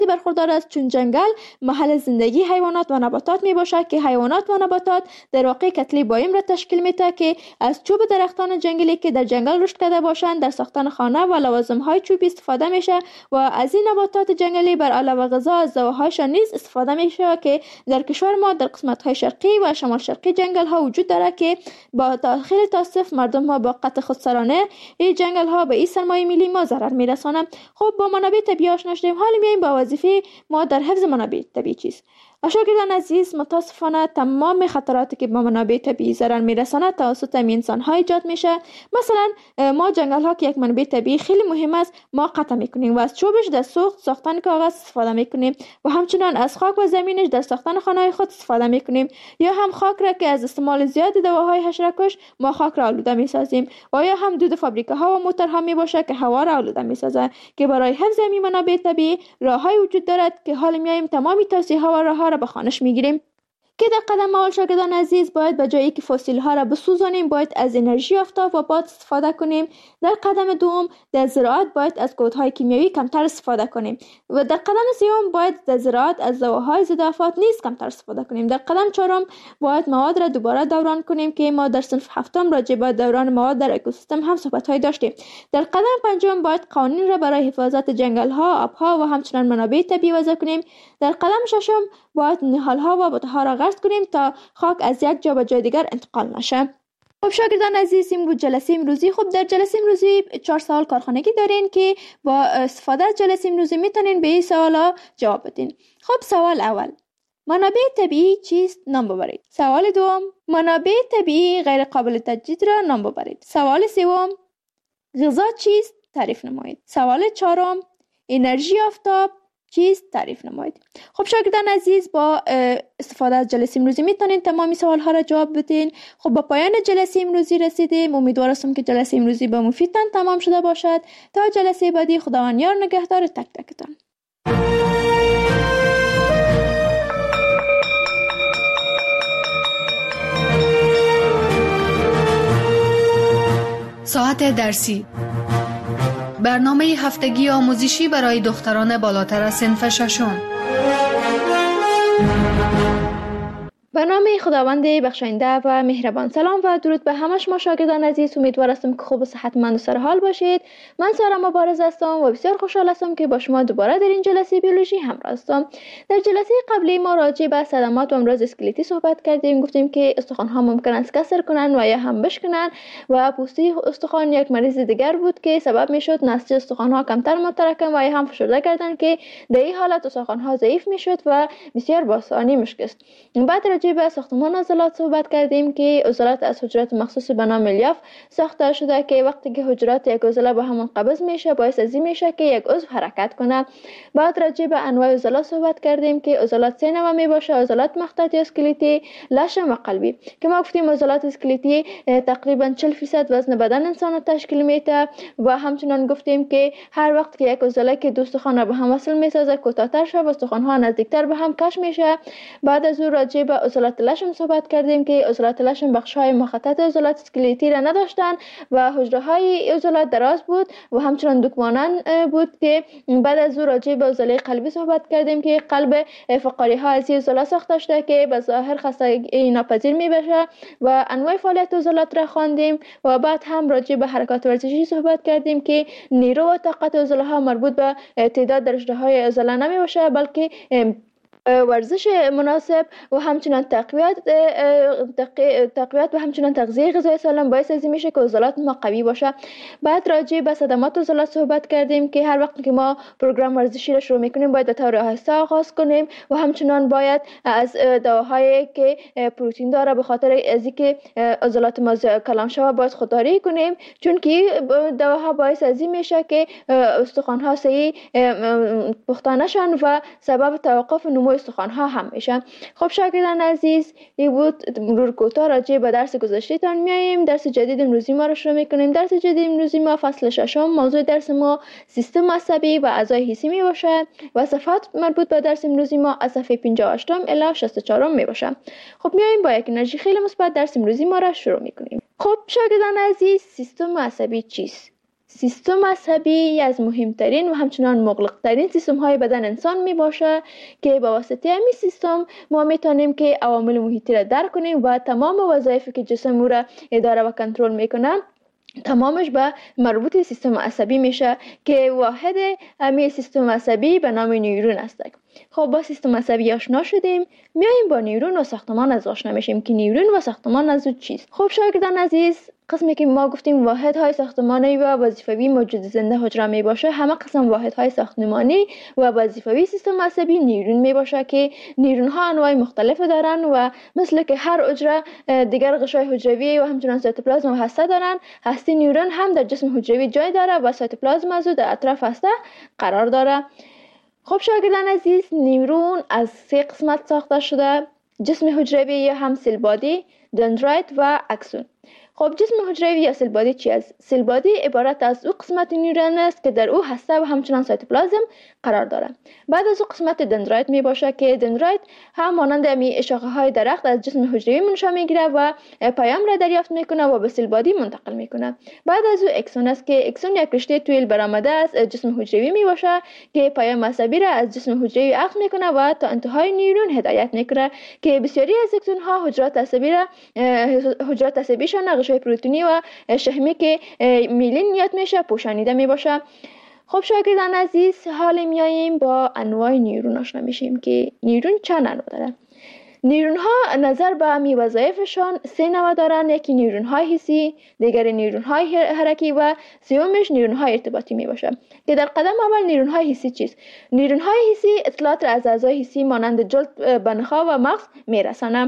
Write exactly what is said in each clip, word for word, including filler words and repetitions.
برخوردار است، چون جنگل محل زندگی حیوانات و نباتات می باشد که حیوانات و نباتات در واقع کتله بایم را تشکیل میده که از چوب درختان جنگلی که در جنگل رشد کرده باشند در ساختن خانه و لوازم های چوبی استفاده میشه و از این نباتات جنگلی بر علاوه غذا از زوهایشان نیز استفاده میشه که در کشور ما در قسمت های شرقی و شمال شرقی جنگل ها وجود داره که با خیلی تاسف مردم ها با قطع خودسرانه این جنگل ها به این سرمایه ملی ما ضرر میرسانند. خب با منابع طبیعی آشنا شدیم، حالا میایم با وظیفه ما در حفظ منابع طبیعی چیست. شاگردان عزیز، متاسفانه تمام خطراتی که با منابع طبیعی ضرر میرساند توسط انسان ها ایجاد میشه. مثلا ما جنگل ها که یک منبع طبیعی خیلی مهم است ما قطع میکنیم و از چوبش در سوخت ساختن کاغذ استفاده میکنیم و همچنان از خاک و زمینش در ساختن خانه خود استفاده میکنیم، یا هم خاک را که از استعمال زیاد دواهای حشره‌کش ما خاک را آلوده میسازیم، و یا هم دود فابریکه ها و موتورها میباشه که هوا را آلوده میسازه. که برای حفظ این منابع طبیعی راههای وجود دارد که حال میایم تمامی توصیه ها و راه ها را به خوانش میگیریم. که در قدم اول شاگردان عزیز باید به جایی که فسیل ها را بسوزانیم باید از انرژی آفتاب و باد استفاده کنیم. در قدم دوم در زراعت باید از کودهای کیمیایی کمتر استفاده کنیم و در قدم سوم باید در زراعت از دواهای ضد آفات نیز کمتر استفاده کنیم. در قدم چهارم باید مواد را دوباره دوران کنیم که ما در صنف هفتم راجع به دوران مواد در اکوسیستم هم صحبت های داشتیم. در قدم پنجم باید قوانین را برای حفاظت جنگل ها، آب ها و همچنین منابع طبیعی وضع کنیم. در قدم ششم باید نهال ها و بوته را غرس کنیم تا خاک از یک جا به جای دیگر انتقال نشه. خب شاگردان عزیز، این بود جلسه امروزی. خب در جلسه امروزی چهار سوال کارخانگی دارین که با استفاده از جلسه امروزی میتونین به این سوالا جواب بدین. خب سوال اول، منابع طبیعی چیست؟ نام ببرید. سوال دوم، منابع طبیعی غیر قابل تجدید را نام ببرید. سوال سوم، غذا چیست؟ تعریف نمایید. سوال چهارم، انرژی آفتاب چیست؟ تعریف نمایید. خب شاگردان عزیز، با استفاده از جلسه امروزی میتونین تمامی سوال ها را جواب بدین. خب با پایان جلسه امروزی رسیدیم. امیدوارم که جلسه امروزی به مفیدتان تمام شده باشد. تا جلسه بعدی، خداوند یار نگهدار تک تکتان. ساعت درسی، برنامه هفتگی آموزشی برای دختران بالاتر از صنف ششم. به نام خداوند بخشاینده و مهربان. سلام و درود به همه شما شاگردان عزیز. امیدوارم که خوب و صحتمند و سرحال باشید. من سارا مبارز هستم و بسیار خوشحال هستم که با شما دوباره در این جلسه بیولوژی همراه هستم. در جلسه قبلی ما راجع به صدمات و امراض اسکلتی صحبت کردیم. گفتیم که استخوان ها ممکن است کسر کنن و یا هم بشکنن و پوسته استخوان یک مریض دیگر بود که سبب میشد نسج استخوان ها کمتر متراکم و یا هم فشرده کردن که در این حالت استخوان ها ضعیف میشد و بسیار با آسانی میشکست. بعد راجع به ساختمان عضلات صحبت کردیم که عضلات از حجرات مخصوص به نام الیاف ساخته شده که وقتی که حجرات یک عضله به هم منقبض میشه باعث از این میشه که یک عضو حرکت کنه. بعد راجع به انواع عضلات صحبت کردیم که عضلات سه نوع می باشه: عضلات مخططی، اسکلتی، لشم و قلبی. که ما گفتیم عضلات اسکلتی تقریبا چهل درصد وزن بدن انسان تشکیل میده و همچنین گفتیم که هر وقت که یک عضله که دو استخوان را به هم وصل میسازه کوتاه‌تر شه و استخوان ها نزدیکتر به هم کش میشه. بعد از اون راجع به عضلات لشم صحبت کردیم که عضلات لشم بخش‌های مخطط عضلات اسکلتی را نداشتن و حجره‌های عضلات دراز بود و همچنین دکمانان بود. که بعد از اون راجع به عضله قلبی صحبت کردیم که قلب فقاری ها از عضله ساخته شده که به ظاهر خستگی ناپذیر میبشه و انواع فعالیت عضلات را خواندیم. و بعد هم راجع به حرکات ورزشی صحبت کردیم که نیرو و طاقت عضله ها مربوط به تعداد درجه‌های عضله نمیباشه بلکه ورزش مناسب و همچنین تقویت تقویت و همچنین تغذیه غذایی سالم باعث از این میشه که عضلات ما قوی باشه. بعد راجع به صدمات عضلات صحبت کردیم که هر وقت که ما پروگرام ورزشی را شروع میکنیم باید به طور آهسته آغاز کنیم و همچنین باید از دواهایی که پروتئین داره به خاطر از اینکه عضلات ما کلان شوه باید خودداری کنیم، چون که دواها باعث از این میشه که استخوان ها صحیح پخته نشن و سبب توقف نمو استخوان ها هم میشن. خب شاگردان عزیز، این بود مرور کوتاه راجع به درس گذشته تان. میایم درس جدید امروزی ما رو شروع میکنیم. درس جدید امروزی ما فصل ششم. موضوع درس ما سیستم عصبی و اعضای حسی می باشد و صفات مربوط به درس امروزی ما از صفحه پنجاه و هشت الی شصت و چهار می باشد. خب میایم با یک انرژی خیلی مثبت درس امروزی ما را شروع میکنیم. خب شاگردان عزیز، سیستم عصبی چیست؟ سیستم عصبی از مهمترین و همچنان مغلقترین سیستم های بدن انسان می باشه که با واسطه همین سیستم ما میتونیم که عوامل محیطی را درک کنیم و تمام وظایفی که جسم او را اداره و کنترل میکنه تمامش به مربوط سیستم عصبی میشه که واحد همین سیستم عصبی به نام نیورون است. خب با سیستم عصبی آشنا شدیم، میایم با نیورون و ساختمان از آشنا میشیم که نیورون و ساختمان از چیست. خب شاگردان عزیز، قسمی که ما گفتیم واحدهای ساختمانی و وظیفوی موجود زنده حجره می باشه، همه قسم واحدهای ساختمانی و وظیفوی سیستم عصبی نیورون می باشه که نیورون ها انواع مختلف دارن و مثل که هر حجره دیگر غشای حجروی و همچنان سایتوپلازم و هسته دارن، هسته نیورون هم در جسم حجروی جای داره و سایتوپلازم از در اطراف هسته قرار داره. خب شاگردان عزیز، نیورون از سه قسمت ساخته شده: جسم حجروی یا هم سیل بادی، دندرایت و اکسون. خب جسم حجروی یا سیل بادی چی است؟ سیل بادی عبارت از او قسمت نیورون است که در او هسته و همچنان سایتوپلازم قرار داره. بعد از او قسمت دندرایت می باشه که دندرایت هم مانند می شاخه های درخت از جسم حجروی منشأ میگیره و پیام را دریافت میکنه و به سیل بادی منتقل میکنه. بعد از او اکسون است که اکسون یک رشته طویل برآمده از جسم حجروی می باشه که پیام عصبی را از جسم حجروی اخذ میکنه و تا انتهای نیورون هدایت میکنه که بسیاری از اکسون ها حجرات عصبی را حجرات عصبیشان غشای پروتئینی و شحمی که میلین یاد میشه پوشانیده می باشه. خب شاگردان عزیز، حال میاییم با انواع نیورون آشنا میشیم که نیورون چند انواع داره. نیورون ها نظر به می وظایفشان سه نوع دارن: یکی نیورون های حسی، دیگر نیورون های حرکی و سومش نیورون های ارتباطی می باشه. که در قدم اول نیورون های حسی چیست؟ نیورون های حسی اطلاعات را از اعضای حسی مانند جلد به نخاع و مغز میرسانه.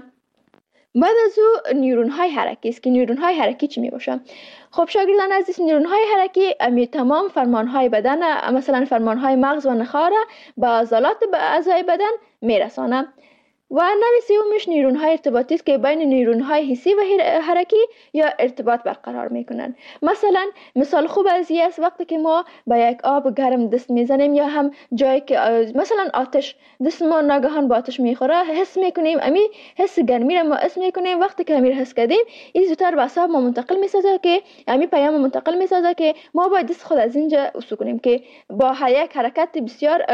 بعد از او نیورون های حرکی است که نیورون های حرکی چی می باشه؟ خب شاگردان عزیز، نیورون های حرکی امی تمام فرمان های بدن، مثلا فرمان های مغز و نخاع را به عضلات به اعضای بدن میرسانه. و نوع سومش نیورون های ارتباطی است که بین نیورون های حسی و حرکی یا ارتباط برقرار میکنن. مثلا مثال خوب از این است وقتی که ما با یک آب گرم دست میزنیم یا هم جایی که مثلا آتش دست ما ناگهان با آتش میخوره حس میکنیم، امی حس گرمی را ما حس میکنیم. وقتی که امیر حس کردیم این زودتر به اعصاب ما منتقل میسازه که امی پیام منتقل میسازه که ما باید دست خود از اینجا عضو کنیم که با یک حرکت بسیار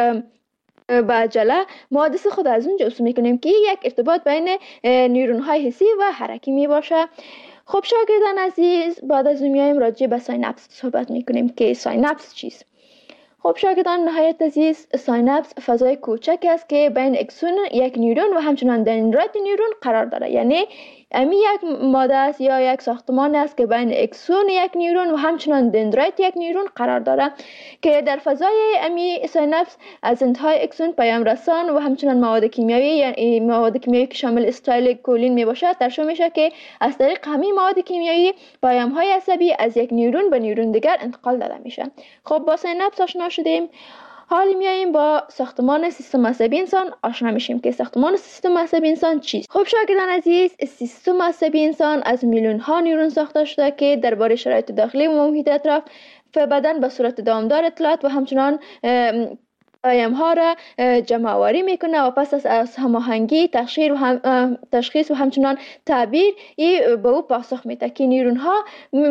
با عجله ما دست خود از اونجا عضو میکنیم که یک ارتباط بین نیورون های حسی و حرکی می باشه. خب شاگردان عزیز، بعد از اون میایم راجع به ساینپس صحبت میکنیم که ساینپس چیست. خب شاگردان نهایت عزیز، ساینپس فضای کوچک است که بین اکسون یک نیورون و همچنان دندرایت نیورون قرار داره. یعنی امی یک ماده است یا یک ساختمان است که بین اکسون یک نیورون و همچنان دندرایت یک نیورون قرار داره که در فضای امی ساینپس از انتهای اکسون پیام رسان و همچنان مواد کیمیایی یعنی مواد کیمیایی که شامل استایل کولین می باشد ترشح میشه که از طریق همین مواد کیمیایی پیام های عصبی از یک نیورون به نیورون دیگر انتقال داده میشه. خب با ساینپس آشنا شدیم، حالی میاییم با ساختمان سیستم عصبی انسان آشنا میشیم که ساختمان سیستم عصبی انسان چیست. خب شاگردان عزیز، سیستم عصبی انسان از میلیون ها نیورون ساخته شده که درباره شرایط داخلی و محیط اطراف بدن به صورت دامدار اطلاعات و همچنان پیام ها را جمع آوری میکنه و پس از هماهنگی تشخیص و هم تشخیص و همچنان تعبیر ای به او پاسخ میده که نیورون ها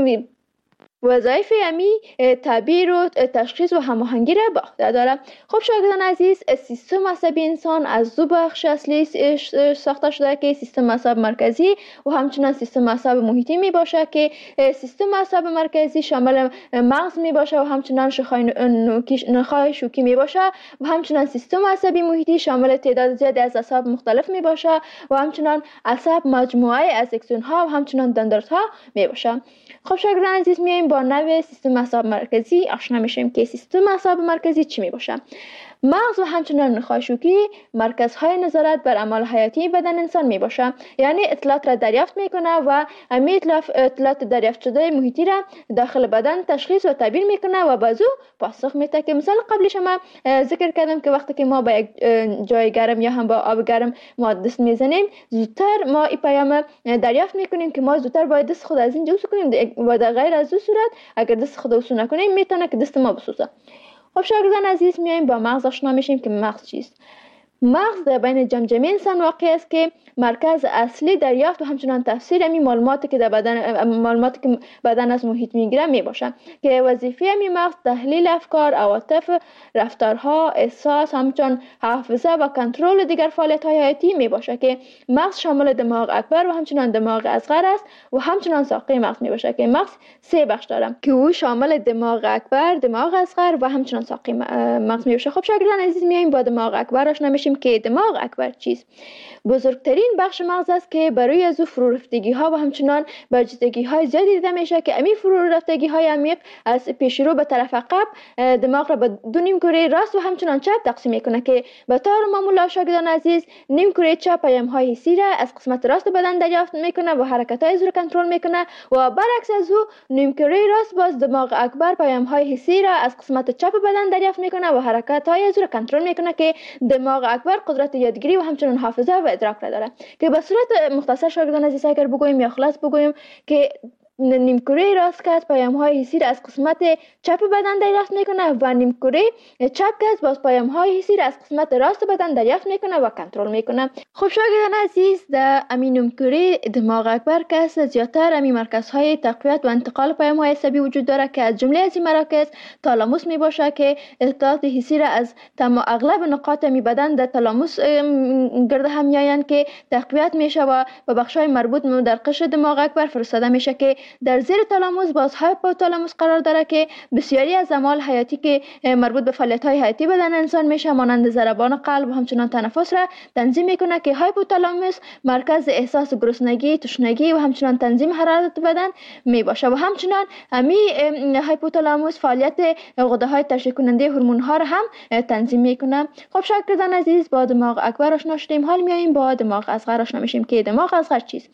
وظایف امی تعبیر و تشخیص و هماهنگی را به عهده داره. خب شاگردان عزیز، سیستم عصبی انسان از دو بخش اصلی ساخته شده که سیستم عصب مرکزی و همچنان سیستم عصب محیطی می باشه که سیستم عصب مرکزی شامل مغز می باشه و همچنان نخاع شوکی می باشه و همچنان سیستم عصبی محیطی شامل تعداد زیادی از اعصاب مختلف می باشه و همچنان عصب مجموعه از اکسون ها و همچنان دندرات ها می باشه. خب شاگردان عزیز، میایم با نوع سیستم عصب مرکزی آشنا میشیم که سیستم عصب مرکزی چی می باشه. مغز و همچنان نخاع شوکی مرکزهای نظارت بر اعمال حیاتی بدن انسان می باشه، یعنی اطلاعات را دریافت میکنه و امی اطلاعات دریافت شده محیطی را داخل بدن تشخیص و تعبیر میکنه و بازو پاسخ میده که مثال قبلی شما ذکر کردم که وقتی که ما با یک جای گرم یا هم با آب گرم ما دست میزنیم زودتر ما این پیام دریافت میکنیم که ما زودتر باید دست خود از اینجا عضو کنیم و در غیر از این صورت اگر دست خود عضو نکنیم میتونه که دست ما بسوزه. خب شاگردان عزیز، میایم با مغز آشنا میشیم که مغز چیست. مغز در بین جمجمه انسان واقع است که مرکز اصلی دریافت و همچنان تفسیر امی معلوماتی که در بدن معلوماتی که بدن از محیط میگیره می باشه که وظیفه امی مغز تحلیل افکار، عواطف، رفتارها، احساس، همچنان حافظه و کنترل دیگر فعالیت‌های حیاتی می باشه که مغز شامل دماغ اکبر و همچنان دماغ اصغر است و همچنان ساقه مغز می باشه که مغز سه بخش داره که او شامل دماغ اکبر، دماغ اصغر و همچنان ساقه مغز می باشه. خب شاگردان عزیز میایم با دماغ اکبر آشنا میشیم که دماغ اکبر چیست. بزرگترین بخش مغز است که برای از او فرو رفتگی ها و همچنان برجستگی های زیادی دیده میشه که امی فرو رفتگی های عمیق از پیش رو به طرف عقب دماغ را به دو نیم کره راست و همچنان چپ تقسیم میکنه که به طور معمول شاگردان عزیز نیم کره چپ پیام های حسی را از قسمت راست بدن دریافت میکنه و حرکت های رو کنترل میکنه و برعکس از او نیم کره راست باز دماغ اکبر پیام های حسی را از قسمت چپ بدن دریافت میکنه و حرکت های رو کنترل میکنه که دماغ اکبر قدرت یادگیری و همچنان حافظه و ادراک را داره که به صورت مختصر شاگردان عزیز اگر بگویم یا خلاص بگویم که نیمکره راست کس پیام های حسی را از قسمت چپ بدن دریافت میکنه و نیمکره چپ کس باز پیام های حسی را از قسمت راست بدن دریافت میکنه و کنترل میکنه. خب شاگردان عزیز در امین نیمکره دماغ اکبر کس زیادتر امی مرکز های تقویت و انتقال پیام های عصبی وجود داره که از جمله از این مراکز تالاموس می باشه که اطلاعات حسی را از تمام اغلب نقاط امی بدن در تالاموس گرد هم میآیند که تقویت میشه و به بخش های مربوط در قشر دماغ اکبر فرستاده میشه که در زیر تالاموس باز هایپوتالاموس قرار داره که بسیاری از اعمال حیاتی که مربوط به فعالیت‌های حیاتی بدن انسان میشه مانند ضربان قلب و همچنان تنفس را تنظیم میکنه که هایپوتالاموس مرکز احساس گرسنگی، تشنگی و همچنان تنظیم حرارت بدن می باشه و همچنان امی هایپوتالاموس فعالیت غده‌های ترشح کننده هورمون‌ها را هم تنظیم میکنه. خب شاگردان عزیز با دماغ اکبر آشنا شدیم، حال میایم با دماغ اصغر آشنا میشیم که دماغ اصغر چیست.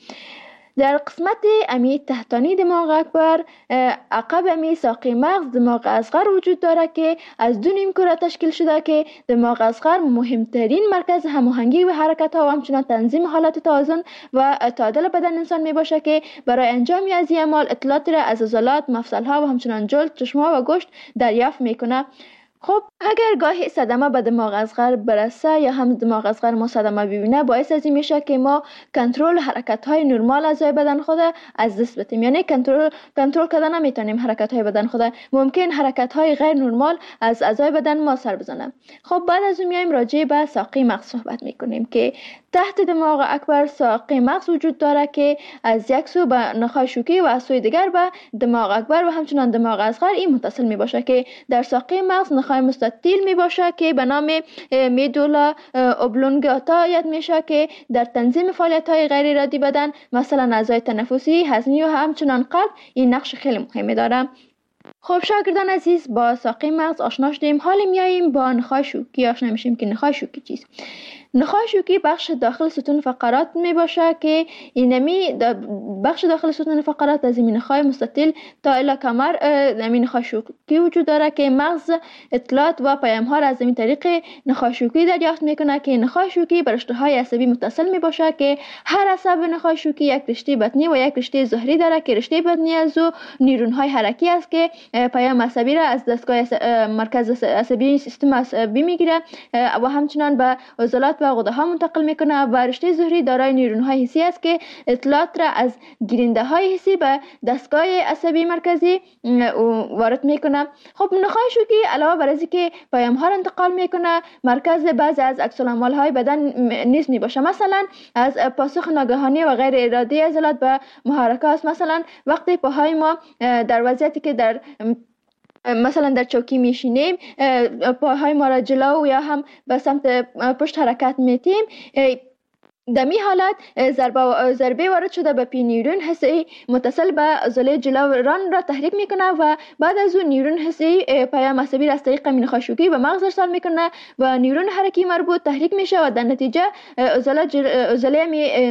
در قسمت امی تحتانی دماغ اکبر عقب امی ساقه مغز دماغ اصغر وجود داره که از دو نیم کره تشکیل شده که دماغ اصغر مهمترین مرکز هماهنگی و حرکت ها و همچنان تنظیم حالت توازن و تعادل بدن انسان می باشه که برای انجام از این اعمال اطلاعات را از عضلات، مفصل ها و همچنان جلد، چشم ها و گوشت دریافت میکنه. خب اگر گاهی صدمه به دماغ اصغر برسه یا هم دماغ اصغر ما صدمه ببینه باعث از این میشه که ما کنترل حرکت های نرمال اعضای بدن خود از دست بدیم، یعنی کنترل کنترل کردن نمیتونیم حرکت های بدن خود، ممکن حرکت های غیر نرمال از اعضای بدن ما سر بزنه. خب بعد از اون میایم راجع به ساقه مغز صحبت میکنیم که تحت دماغ اکبر ساقه مغز وجود داره که از یک سو به نخاع شوکی و از سوی دیگر به دماغ اکبر و همچنان دماغ اصغر این متصل می باشه که در ساقه مغز نخاع مستطیل می باشه که به نام میدولا اوبلونگاتا یاد میشه که در تنظیم فعالیت های غیر ارادی بدن مثلا اعضای تنفسی، هضمی و همچنان قلب این نقش خیلی مهمی داره. خب شاگردان عزیز با ساقه مغز آشنا شدیم، حال میاییم با نخاع شوکی آشنا میشیم که نخاع شوکی چیست. نخاع شوکی بخش داخل ستون فقرات می باشه که اینمی بخش داخل ستون فقرات از این نخاع مستطیل تا الی کمر این نخاع شوکی وجود داره که مغز اطلاعات و پیام ها را از این طریق نخاع شوکی دریافت میکنه که نخاع شوکی بر رشته های عصبی متصل می باشه که هر عصب نخاع شوکی یک رشته بطنی و یک رشته ظهری داره که رشته بطنی از او نیورون های حرکی است که پیام عصبی را از دستگاه مرکز عصبی سیستم عصبی میگیره و همچنان به عضلات و غده ها منتقل میکنه و رشته ظهری دارای نیورون های حسی است که اطلاعات را از گیرنده های حسی به دستگاه عصبی مرکزی وارد میکنه. خب نخاع شوکی علاوه بر اینکه پیام ها را انتقال میکنه مرکز بعضی از عکس العمل های بدن نیز می باشه، مثلا از پاسخ ناگهانی و غیر ارادی عضلات به محرکات است. مثلا وقتی پاهای ما در وضعیتی که در مثلا در چوکی میشینیم پاهای ما را جلو یا هم به سمت پشت حرکت میتیم، در می حالت ضربه ضربه وارد شده به پی نیورون حسی متصل به عضله جلویان را تحریک میکنه و بعد از اون نیورون حسی پیام عصبی را از طریق نخاع شوکی به مغز ارسال میکنه و نیورون حرکی مربوط تحریک میشه و در نتیجه عضله جل... عضله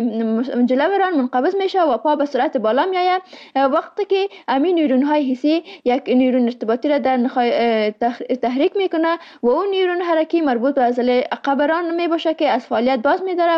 جلویان منقبض میشه و پا به سرعت بالا میآید. وقتی که همین نیورون های حسی یک نیورون ارتباطی را در نخاع تحریک میکنه و اون نیورون حرکی مربوط به عضله عقبران می باشه که از فعالیت باز میداره و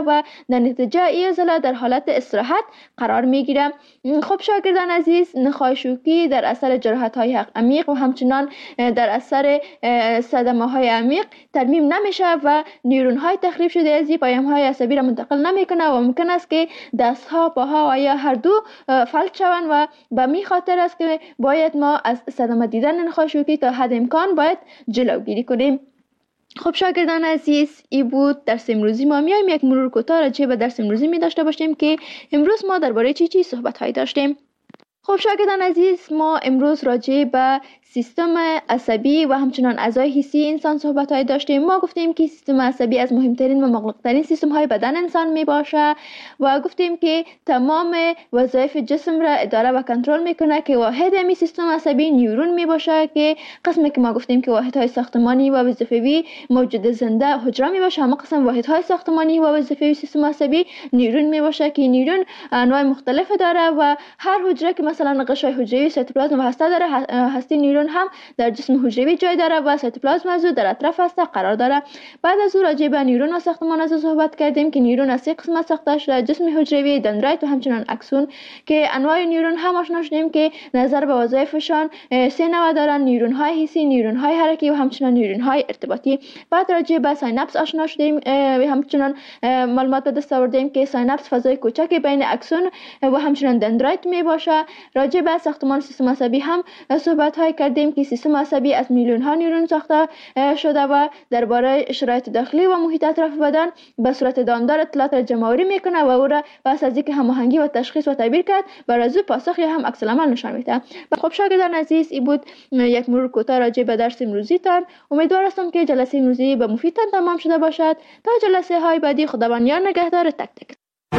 در نتیجه این عضله در حالت استراحت قرار میگیره. خب شاگردان عزیز، نخاع شوکی در اثر جراحت های عمیق و همچنان در اثر صدمه های عمیق ترمیم نمیشه و نیورون های تخریب شده از این پیام های عصبی را منتقل نمیکنه و ممکن است که دست ها، پاها و یا هر دو فلج شوند و به می خاطر است که باید ما از صدمه دیدن نخاع شوکی تا حد امکان باید جلوگیری کنیم. خب شاگردان عزیز، این بود درس امروزی ما. میایم یک مرور کوتاه راجع به درس امروزی می داشته باشیم که امروز ما درباره چی چی صحبت هایی داشتیم. خب شاگردان عزیز، ما امروز راجع به سیستم عصبی و همچنان اعضای حسی انسان صحبت های داشتیم. ما گفتیم که سیستم عصبی از مهمترین و مغلقترین سیستم های بدن انسان می باشه و گفتیم که تمام وظایف جسم را اداره و کنترل میکنه که واحد می سیستم عصبی نیورون می باشه که قسمی که ما گفتیم که واحد های ساختمانی و وظیفوی موجود زنده حجره می باشه، اما قسم واحد های ساختمانی و وظیفوی سیستم عصبی نیورون می باشه که نیورون انواع مختلف داره و هر حجره که مثلا قشای حجروی، سیتوپلازم و هسته داره، هسته نیورون هم در جسم حجروی جای داره و سیتوپلازم از در اطراف هسته قرار داره. بعد از او راجع به نیورون و ساختمان از صحبت کردیم که نیورون از سه قسم ساخته شده: جسم حجروی، دندرایت و همچنان اکسون، که انواع نیورون هم آشنا شدیم که نظر به وظایفشان سه نوع دارن: نیورون های حسی، نیورون های حرکی و همچنان نیورون های ارتباطی. بعد راجع به سایناپس آشنا شدیم و همچنان معلومات به دست آوردیم که سایناپس فضای کوچک بین اکسون و همچنان دندرایت می باشه. راجع به ساختمان سیستم عصبی هم صحبت های کردیم که سیستم عصبی از میلیون ها نیورون ساخته شده و درباره شرایط داخلی و محیط اطراف بدن به صورت دامدار اطلاعات را جمع‌آوری میکنه و او را پس از اینکه هماهنگی و تشخیص و تعبیر کرد بر از او پاسخ یا هم عکس العمل نشان میده. خب شاگردان عزیز، این بود یک مرور کوتاه راجع به درس امروزی تان. امیدوار هستم که جلسه امروزی به مفیدتان تمام شده باشد. تا جلسه های بعدی، خداوند یار نگهدار تک تک.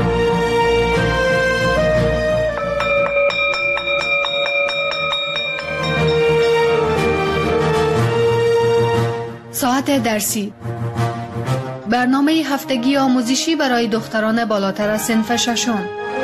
ساعت درسی، برنامه هفتگی آموزشی برای دختران بالاتر از صنف ششم.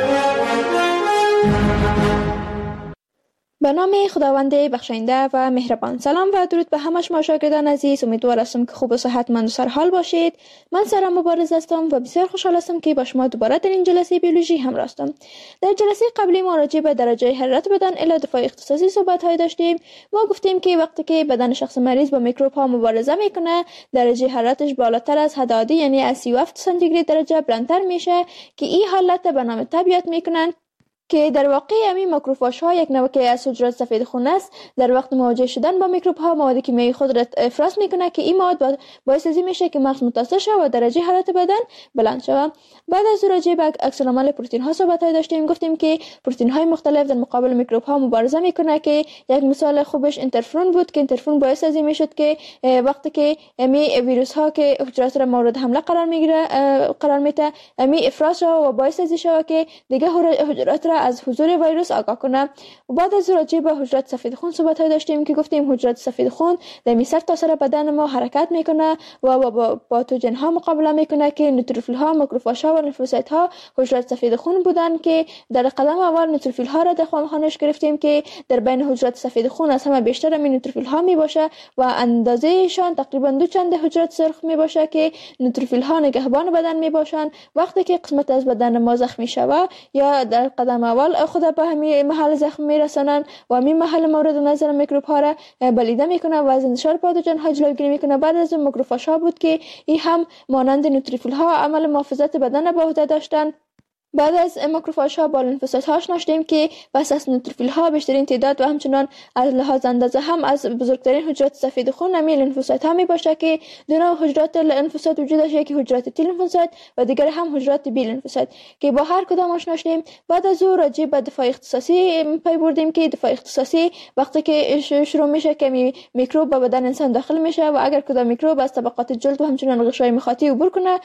به نام خداوند بخشنده و مهربان. سلام و درود به همه شما شاگردان عزیز. امیدوار هستم که خوب و صحتمند و سرحال باشید. من سارا مبارز هستم و بسیار خوشحال هستم که با شما دوباره در این جلسه بیولوژی همراه هستم. در جلسه قبلی ما راجع به درجه حرارت بدن الی دفاع اختصاصی صحبت های داشتیم. ما گفتیم که وقتی که بدن شخص مریض با میکروب ها مبارزه میکنه، درجه حرارتش بالاتر از حد عادی یعنی از سی و هفت سانتیگراد درجه بلندتر میشه که این حالت به نام تبیات میکنن، که در واقع همین ماکروفاژ ها یک نوع که از حجرات سفید خون است. در وقت مواجه شدن با میکروب ها مواد کیمیایی خود را افراز میکنه که این مواد باعث از این میشه که مغز متاثر شود و درجه حرارت بدن بلند شود. بعد از راجع به عکس العمل پروتئین ها صحبت های داشتیم. گفتیم که پروتئین های مختلف در مقابل میکروب ها مبارزه میکنه که یک مثال خوبش انترفرون بود که انترفرون باعث از این میشد که وقتی که امی ویروس ها که حجرات را مورد حمله قرار میگیره قرار میده امی افراز شود و باعث از این شود که دیگه حجرات را از حضور ویروس آگاه کنه. و بعد از راجع به حجرات سفید خون صحبت های داشتیم که گفتیم حجرات سفید خون در سر تا سر بدن ما حرکت میکنه و با پاتوژن ها مقابله میکنه که نوتروفیل ها، ماکروفاژ ها و لیمفوسایت ها حجرات سفید خون بودن که در قدم اول نوتروفیل ها را در خانش گرفتیم که در بین حجرات سفید خون از همه بیشتر می نوتروفیل ها می باشه و اندازه شان تقریبا دو چند حجرات سرخ می باشه که نوتروفیل ها نگهبان بدن می باشن. وقتی که قسمت از بدن ما زخمی شود یا در قدم اول خود به همین محل زخم میرسانن و همین محل مورد نظر میکروب ها را بلیده میکنه و از انتشار پاتوژن ها جلوگیری میکنه. بعد از اون ماکروفاژ ها بود که این هم مانند نوتروفیل ها عمل محافظت بدن به عهده داشتن. بعد از ماکروفاژ ها با لیمفوسایت ها آشنا شدیم که پس از نوتروفیل ها بیشترین تعداد و همچنان از لحاظ اندازه هم از بزرگترین حجرات سفید خون همین لیمفوسایت ها می باشه که دو نوع حجرات لیمفوسایت وجود داشته، یکی حجرات تی لیمفوسایت و دیگر هم حجرات بی لیمفوسایت که با هر کدام آشنا شدیم. بعد از او راجع به دفاع اختصاصی پی بردیم که دفاع اختصاصی وقتی که شروع میشه که میکروب به بدن انسان داخل میشه و اگر کدام میکروب از طبقات جلد و همچنان غشای مخاطی عبور کنه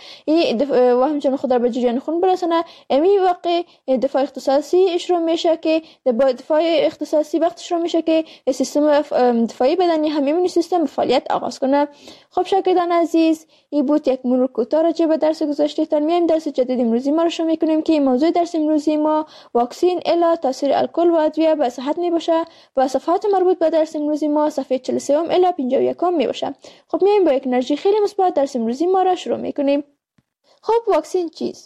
و همچنان خود را به جریان خون برسونه، می واقع دفاع اختصاصی شروع میشه که با دفاع اختصاصی وقت شروع میشه که سیستم دفاعی بدنی هم ایمنی سیستم فعالیت آغاز کنه. خب شاگردان عزیز، این بود یک مرور کوتاه راجع به درس گذشته. تا میایم درس جدید امروزی ما رو شروع میکنیم که موضوع درس امروزی ما واکسین الی تاثیر الکل و ادویه به صحت میباشه و صفحات مربوط به درس امروزی ما صفحه چهل و سه الی پنجاه و یک میباشه. خب میایم با یک انرژی خیلی مثبت درس امروزی ما رو شروع میکنیم. خب واکسین چیست؟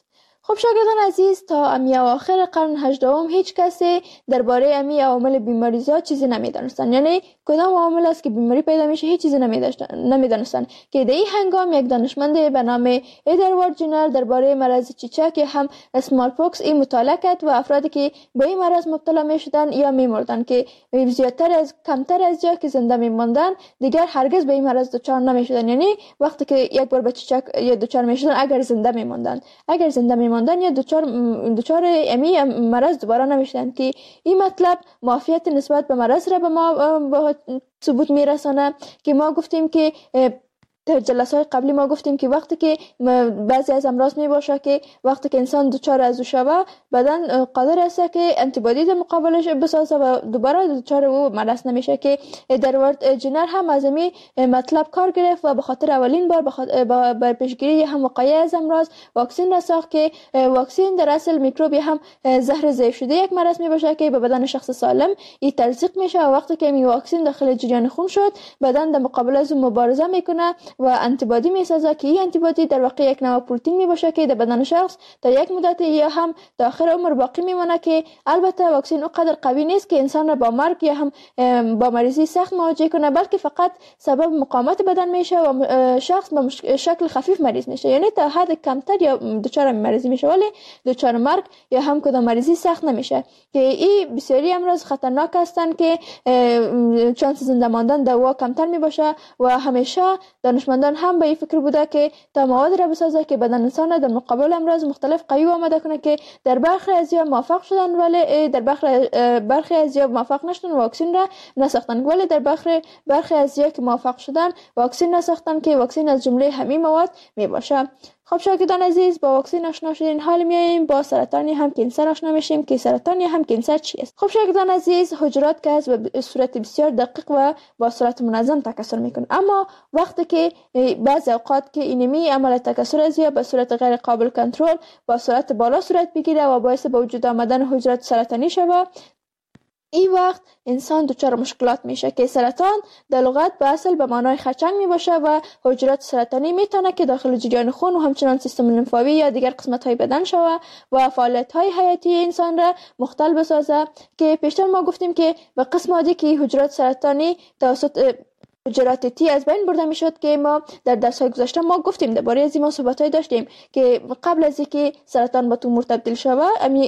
خب شاگردان عزیز، تا امی اواخر قرن هجدهم هیچ کسی درباره امی عوامل بیماریزا چیزی نمیدانستند. یعنی کدام عامل است که بیماری پیدا میشه هیچ چیزی نمیدانستند که در این هنگام یک دانشمند به نام ادوارد جنر درباره مرض چیچک هم اسمال پوکس این مطالعه کرد و افرادی که به این مرض مبتلا میشدند یا میمردند که زیادتر از کمتر از یا که زنده میماندند دیگر هرگز به این مرض دچار نمیشدند. یعنی وقتی که یک بار به چیچک یا دچار میشدند اگر زنده میماندند اگر زنده میماندن یا دچار دچار امی مرض دوباره نمیشدن که این مطلب معافیت نسبت به مرض را به ما به ثبوت میرسانه که ما گفتیم که در جلسه های قبلی ما گفتیم که وقتی که بعضی از امراض می باشه که وقتی که انسان دچار از او شوه بدن قادر است که انتیبادی در مقابلش بسازه و دوباره دچار او مرض نمیشه که ادوارد جنر هم از این مطلب کار گرفت و به خاطر اولین بار بر پیشگیری هم وقایع از امراض واکسن را ساخت که واکسن در اصل میکروبی هم زهر ضعیف شده یک مرض می باشه که به بدن شخص سالم این تلصیق میشه و وقتی که این واکسن داخل جریان خون شد بدن در مقابل از اون مبارزه میکنه و انتیبادی میسازه که این انتیبادی در واقع یک نوع پروتئین می باشه که در بدن شخص تا یک مدت یا هم تا آخر عمر باقی میمونه که البته واکسن اونقدر قوی نیست که انسان را با مرگ یا هم با مریضی سخت مواجه کنه، بلکه فقط سبب مقاومت بدن میشه و شخص به شکل خفیف مریض میشه، یعنی تا حد کمتر یا دچار مریضی میشه ولی دچار مرگ یا هم کدام مریضی سخت نمیشه که این بسیاری امراض خطرناک هستند که چانس زنده ماندن در وا کمتر می باشه و همیشه دانشمندان هم به این فکر بوده که تا مواد را بسازه که بدن انسان در مقابل امراض مختلف قوی آماده کنه که در برخی از یا موفق شدن ولی در برخی برخی از یا موفق نشدن واکسن را نساختن، ولی در برخی برخی از یا که موفق شدن واکسن نساختن که واکسن از جمله همین مواد می باشه. خب شاگردان عزیز، با واکسن آشنا شدین، حال میایم با سرطان یا هم کانسر آشنا میشیم که سرطان یا هم کانسر چی است. خب شاگردان عزیز، حجرات که از به صورت بسیار دقیق و با صورت منظم تکثر میکنه، اما وقتی که بعضی اوقات که اینمی عمل تکثر از یا به صورت غیر قابل کنترل با صورت بالا صورت بگیره و باعث به وجود آمدن حجرات سرطانی شود، این وقت انسان دچار مشکلات میشه که سرطان در لغت به اصل به معنای خرچنگ می باشه و حجرات سرطانی میتونه که داخل جریان خون و همچنان سیستم لنفاوی یا دیگر قسمت های بدن شوه و فعالیت های حیاتی انسان را مختل بسازه که پیشتر ما گفتیم که به قسم عادی که حجرات سرطانی توسط حجرات تی از بین برده میشد که ما در درس های گذشته ما گفتیم درباره از این صحبت های داشتیم که قبل از اینکه سرطان به تومور تبدیل شوه امی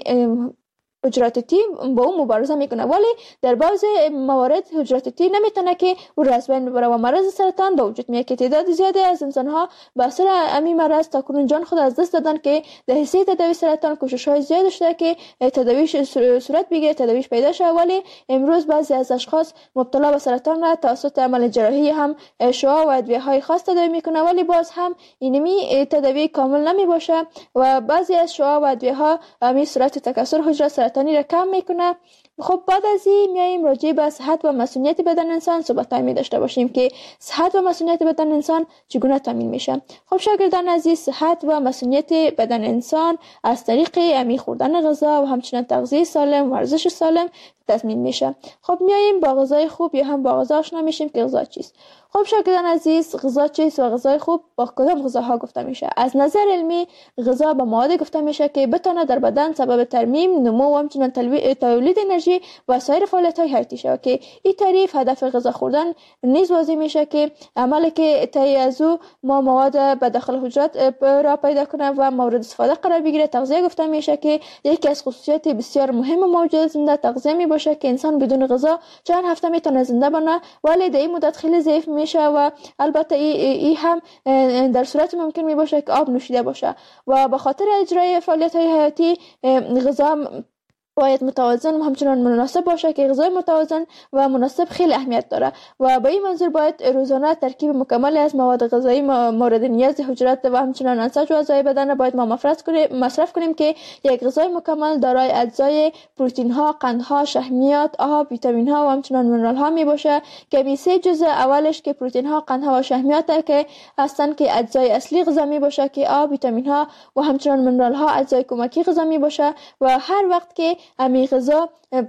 حجرات تی با اون مبارزه میکنه، ولی در بعض موارد حجرات تی نمیتونه که او را از بین ببره و مرض سرطان به وجود میاد که تعداد زیادی از انسان ها به اثر همین مرض تاکنون جان خود از دست دادن که در حیث تداوی سرطان کوشش های زیاد شده که تداویش صورت بگیره، تداویش پیدا شه، ولی امروز بعضی از اشخاص مبتلا به سرطان را توسط عمل جراحی هم شعاع و ادویه های خاص تداوی میکنه، ولی باز هم اینمی تداوی کامل نمی باشه و بعضی از شعاع و ادویه ها همین صورت تکثر حجرات سرطانی را کم میکنه. خب بعد از این میایم راجع به صحت و مسئولیت بدن انسان صحبت می داشته باشیم که صحت و مسئولیت بدن انسان چگونه تامین میشه. خب شاگردان عزیز، صحت و مسئولیت بدن انسان از طریق امی خوردن غذا و همچنین تغذیه سالم، ورزش سالم تضمین میشه. خب میایم با غذای خوب یا هم با غذا آشنا میشیم که غذا چیست. خب شاگردان عزیز، غذا چیست و غذای خوب با کدام غذاها گفته میشه؟ از نظر علمی غذا به مواد گفته میشه که بتونه در بدن سبب ترمیم، نمو و همچنین تولید انرژی و سایر فعالیت‌های حیاتی شود که این تعریف هدف غذا خوردن نیز واضح میشه که عملی که طی از او ما مواد به داخل حجرات را پیدا کنه و مورد استفاده قرار بگیره. تغذیه گفته میشه که یکی از خصوصیات بسیار مهم موجود زنده تغذیه می باشه که انسان بدون غذا چند هفته میتونه زنده بمونه، ولی در این مدت خیلی ضعیف میشه و البته ای, ای هم در صورت ممکن می باشه که آب نوشیده باشه و به خاطر اجرای فعالیت های حیاتی غذا باید متوازن و همچنان مناسب باشه که غذای متوازن و مناسب خیلی اهمیت داره و با این منظور باید روزانه ترکیب مکمل از مواد غذایی مورد نیاز حجرات و همچنان انساج و اعضای بدن باید ما مصرف کنیم که یک غذای مکمل دارای اجزای پروتئین ها، قند ها، شحمیات، آب، ویتامین ها و همچنان منرال ها می باشه که می سه جزء اولش که پروتئین ها، قند ها و شحمیات که هستن که اجزای اصلی غذا می باشه که آب، ویتامین ها و همچنان منرال ها اجزای کمکی غذا می باشه و هر وقت که امی غذا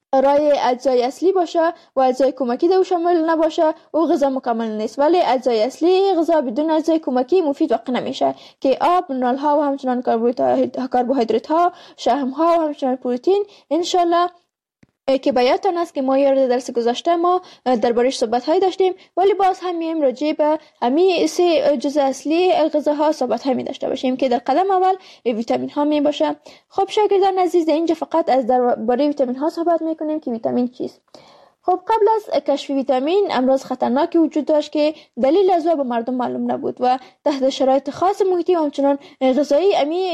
رای اجزای اصلی باشه و اجزای کمکی در او شامل نباشه او غذا مکمل نیست، ولی اجزای اصلی غذا بدون اجزای کمکی مفید واقع نمیشه که آب، منرال ها و همچنان کربوهیدرات ها، شحم ها و همچنان پروتئین. انشالله که بیاتون است که ما یارد درس گذاشته ما دربارش صحبت های داشتیم، ولی باز هم میم راجع به همین سه جزء اصلی غذاها صحبت های می داشته باشیم که در قدم اول ویتامین ها می باشه. خب شاگردان عزیز، اینجا فقط از درباره ویتامین ها صحبت می کنیم که ویتامین چیست. خب قبل از کشف ویتامین امراض خطرناکی وجود داشت که دلیل از او به مردم معلوم نبود و تحت شرایط خاص محیطی و همچنان غذایی امی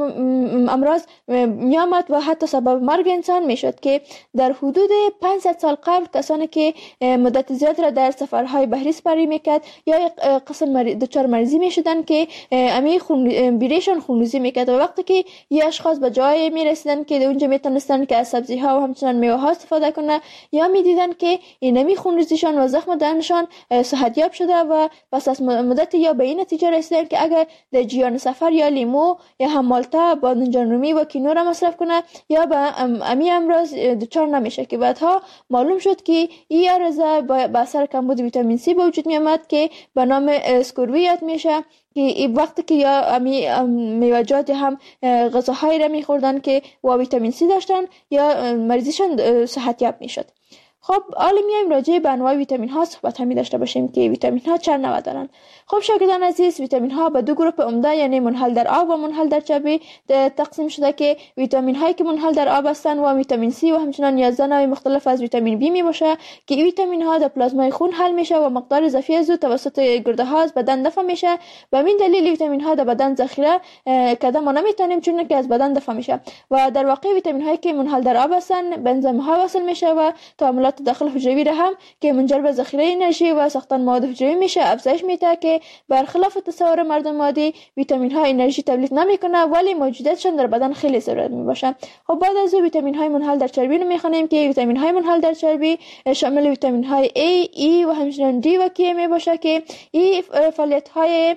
امراض می آمد و حتی سبب مرگ انسان می شد که در حدود پانصد سال قبل کسانی که مدت زیاد را در سفرهای بحری سپری میکرد یا قسم دچار مریضی می شدن که امی خون بیریشان خونریزی میکرد و وقتی که یه اشخاص به جای می رسیدن که اونجا می تونستن که از سبزی ها و همچنان میوه ها استفاده کنه یا می دیدن که اینمی خونریزیشان و زخم دهنشان صحتیاب شده و پس از مدت یا به این نتیجه رسیدن که اگر در جریان سفر یا لیمو یا هم مالتا، بادمجان رومی و کینو را مصرف کنه یا به امی امراض دچار نمیشه که بعدها معلوم شد که این عرضه به اثر کمبود ویتامین سی به وجود می آمد که به نام اسکوروی یاد میشه که وقتی که یا امی میوه‌جات هم غذاهایی را میخوردن که و ویتامین سی داشتن یا مریضیشان صحتیاب میشد. خب حالا میایم راجع به انواع ویتامین ها صحبت همی داشته باشیم که ویتامین ها چند نوع دارن. خب شاگردان عزیز، ویتامین ها به دو گروه عمده یعنی منحل در آب و منحل در چربی تقسیم شده که ویتامین هایی که منحل در آب هستند و ویتامین سی و همچنان یازده نوع مختلف از ویتامین بی می باشه که ویتامین ها در پلازمای خون حل میشه و مقدار اضافی از او توسط گرده ها از بدن دفع میشه و همین دلیل ویتامین ها در بدن ذخیره کرده ما نمیتونیم چون که از بدن دفع میشه و در واقع ویتامین هایی که منحل در آب هستند به انزیم ها وصل میشه و تعاملات داخل حجروی را هم که منجر به ذخیره انرژی و ساختن مواد حجروی میشه افزایش میده که برخلاف تصور مردم عادی ویتامین ها انرژی تولید نمیکنه ولی موجودیتشان در بدن خیلی ضرورت میباشه. خب بعد از او ویتامین های منحل در چربی رو میخوانیم که ویتامین های منحل در چربی شامل ویتامین های A، E و همچنین D و K میباشه که این فعالیت های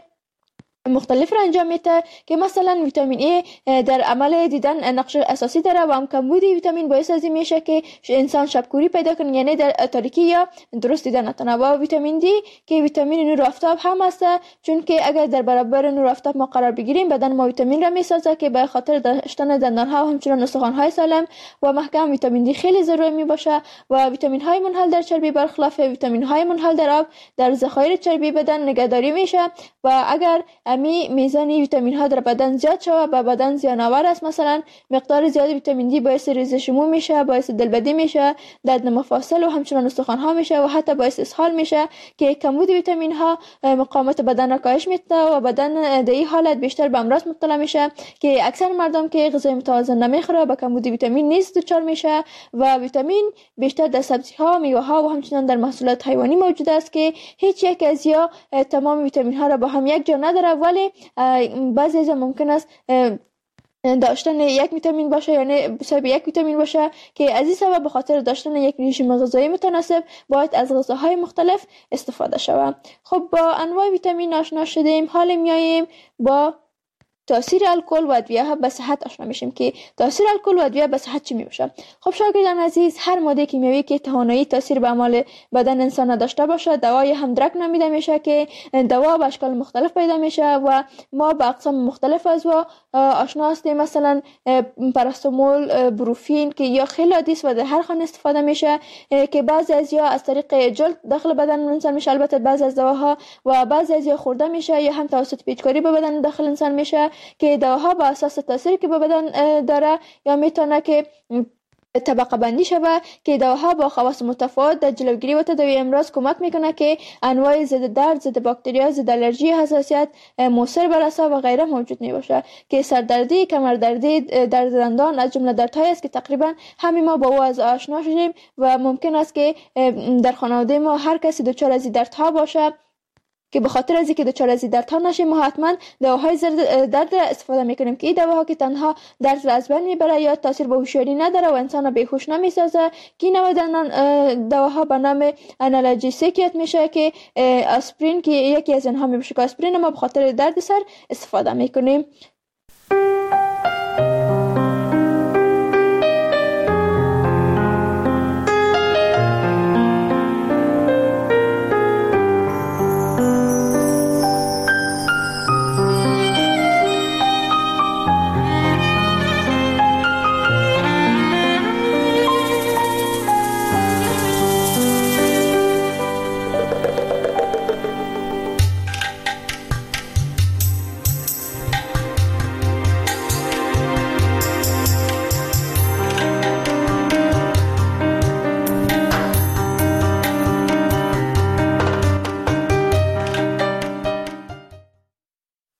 مختلف را انجام میده که مثلا ویتامین ای در عمل دیدن نقش اساسی داره و هم کمبود ویتامین باعث از این میشه که انسان شبکوری پیدا کنه یعنی در تاریکی یا درست دیدن نتونه. و ویتامین دی که ویتامین نور آفتاب هم هست چون که اگر در برابر نور آفتاب ما قرار بگیریم بدن ما ویتامین را میسازه که به خاطر داشتن دندان ها و همچنین استخوان های سالم و محکم ویتامین دی خیلی ضروری می باشه. و ویتامین های منحل در چربی برخلاف ویتامین های منحل در آب در ذخایر چربی بدن نگهداری میشه و اگر می میزان ویتامین ها در بدن زیاد شود و بدن زیان‌آور است، مثلا مقدار زیاد ویتامین دی باعث ریزش مو میشه، باعث دلبدی میشه، درد مفاصل و همچنین استخوان ها میشه و حتی باعث اسهال میشه که کمبود ویتامین ها مقاومت بدن را کاهش میده و بدن در این حالت بیشتر به امراض مبتلا میشه که اکثر مردم که غذای متوازن نمیخوره با کمبود ویتامین نیز دچار میشه. و ویتامین بیشتر در سبزی ها، میوه ها و همچنین در محصولات حیوانی موجود است که هیچ یک از یا تمام ویتامین ها را با هم یک جا نداره ولی بعضی از ممکن است داشتن یک ویتامین باشه یعنی بسبب یک ویتامین باشه که از این سبب به خاطر داشتن یک رژیم غذایی متناسب باید از غذاهای مختلف استفاده شود. خب با انواع ویتامین آشنا شدیم، حالا میاییم با تاثیر الکل و ادویه به صحت آشنا میشیم که تاثیر الکل و ادویه به صحت چی میباشه. خب شاگردان عزیز، هر ماده کیمیایی که توانایی تاثیر به اعمال بدن انسان نداشته باشه دوای هم درک نامیده میشه که دوا به اشکال مختلف پیدا میشه و ما به اقسام مختلف از و آشنا هستیم. مثلا پاراستامول، بروفین که یا خیلی عادی است و در هر خانه استفاده میشه که بعضی از یا از طریق جلد داخل بدن انسان میشه، البته بعضی از دواها و بعضی از یا خورده میشه یا هم توسط پیچکاری به بدن داخل انسان میشه که دواها با اساس تاثیری که به بدن داره یا میتونه که طبقه بندی شود که دواها با خواص متفاوت در جلوگیری و تداوی امراض کمک میکنه که انواع ضد درد، ضد باکتریا، ضد آلرژی، حساسیت، موثر بر اعصاب و غیره موجود میباشه که سردردی، کمردردی، درد دندان از جمله دردهایی است که تقریبا همه ما با او از آشنا شدیم و ممکن است که در خانواده ما هر کسی دچار از این دردها باشه که به خاطر از اینکه دچار از دردها نشیم ما حتما دواهای درد استفاده میکنیم که این دواها که تنها درد را از بین میبره یا تاثیر به هوشیاری نداره و انسان را بیهوش نمیسازه که این نوع دواها به نام آنالژیسیک یاد میشه که آسپرین که یکی از اینها میشه که آسپرین ما به خاطر درد سر استفاده میکنیم.